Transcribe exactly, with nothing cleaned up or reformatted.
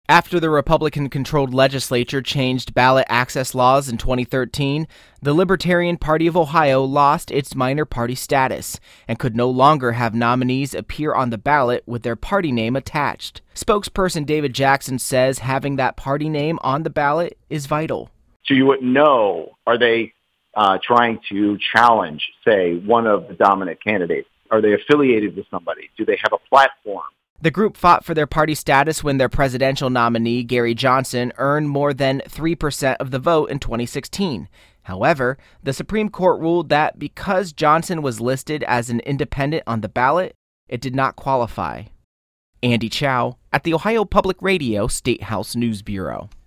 After the Republican-controlled legislature changed ballot access laws in twenty thirteen, the Libertarian Party of Ohio lost its minor party status and could no longer have nominees appear on the ballot with their party name attached. Spokesperson David Jackson says having that party name on the ballot is vital. So you wouldn't know, are they uh, trying to challenge, say, one of the dominant candidates? Are they affiliated with somebody? Do they have a platform? The group fought for their party status when their presidential nominee, Gary Johnson, earned more than three percent of the vote in twenty sixteen. However, the Supreme Court ruled that because Johnson was listed as an independent on the ballot, it did not qualify. Andy Chow at the Ohio Public Radio State House News Bureau.